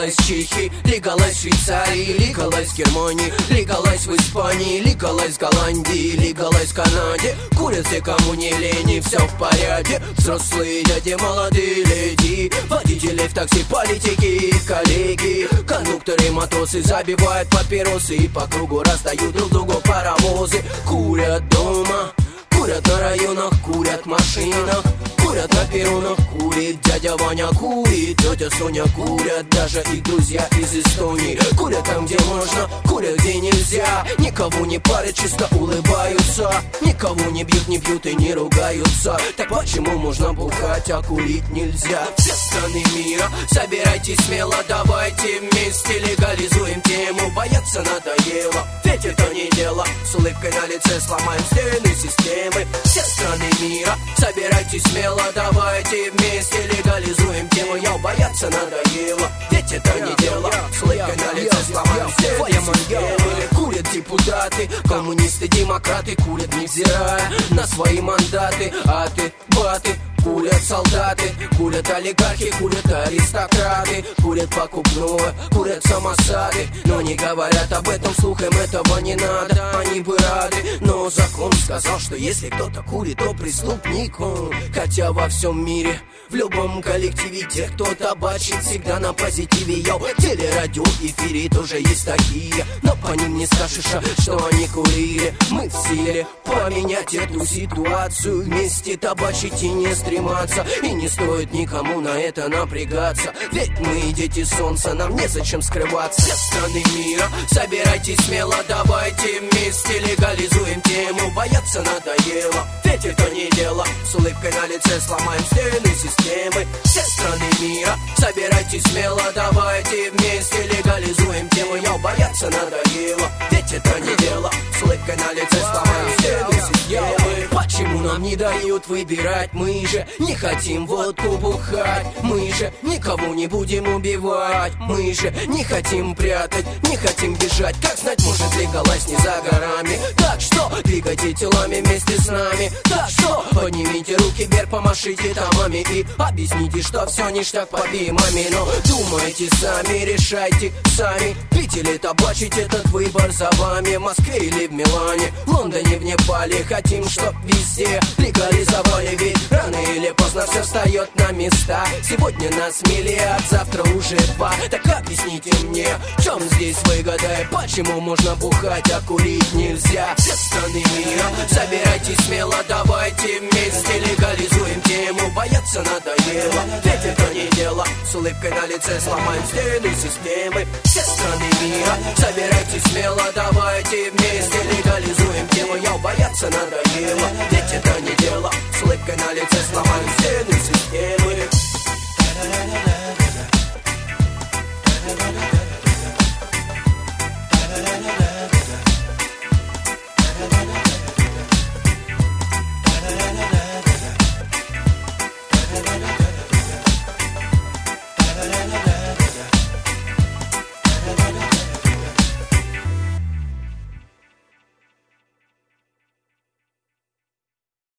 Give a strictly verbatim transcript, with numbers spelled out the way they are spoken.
Лигалайз в Чехии, лигалайз в Швейцарии, лигалайз в Германии, лигалайз в Испании, лигалайз в Голландии, лигалайз в Канаде. Курят все, кому не лень, и все в порядке. Взрослые дяди, молодые леди, водители в такси, политики, коллеги, кондукторы, матросы забивают папиросы и по кругу раздают друг другу паровозы. Курят дома, курят на районах, курят в машинах, курят на перронах, курит дядя Ваня, курит тетя Соня, курят даже их друзья из Эстонии. Курят там, где можно, курят, где нельзя. Никого не парят, чисто улыбаются. Никого не бьют, не пьют и не ругаются. Так почему можно бухать, а курить нельзя? Все страны мира, собирайтесь смело, давайте вместе легализуем тему. Бояться надоело, ведь это не дело. С улыбкой на лице сломаем стены системы. Все страны мира, собирайтесь смело, давайте вместе легализуем тему. Я бояться надоело, ведь это не дело. С улыбкой на лице сломаем стены системы. Курят депутаты, коммунисты, демократы, курят невзирая на свои мандаты. А ты, баты, курят солдаты, курят олигархи, курят аристократы, курят покупное, курят самосады. Но не говорят об этом вслух, им этого не надо. Они бы рады, но закон сказал, что если кто-то курит, то преступник он. Хотя во всем мире, в любом коллективе, те, кто табачит, всегда на позитиве. Я в телерадио эфире тоже есть такие, но по ним не скажешь, что они курили. Мы в силе поменять эту ситуацию, вместе табачить и не стрематься. И не стоит никому на это напрягаться, ведь мы дети солнца, нам незачем скрываться. Все страны мира, собирайтесь смело, давайте вместе легализуем тему. Бояться надоело, ведь это не дело. С улыбкой на лице сломаем стены системы. Все страны мира, собирайтесь смело, давайте вместе легализуем тему. Я бояться надоело, ведь это не дело. С улыбкой на лице сломаем стены системы. Почему нам не дают выбирать? Мы же не хотим водку бухать, мы же никого не будем убивать, мы же не хотим прятать, не хотим бежать. Как знать, может, легалайз не за горами. Так что двигайте телами вместе с нами. Так что поднимите руки вверх, помашите томами и объясните, что все ништяк под бимами. Но думайте сами, решайте сами, пить или табачить, этот выбор за вами. В Москве или в Милане, в Лондоне, в Непале, хотим, чтоб везде легализовали. Ведь рано или поздно все встает на места. Сегодня нас миллиард, завтра уже два. Так объясните мне, в чем здесь выгода и почему можно бухать, а курить нельзя? Все страны мира, собирайтесь смело, давайте вместе легализуем тему. Бояться надоело, ведь это не дело. С улыбкой на лице сломаем стены системы. Все страны мира, собирайтесь смело, давайте вместе легализуем тему. Я бояться надоело, ведь это не дело. С улыбкой на лице сломаем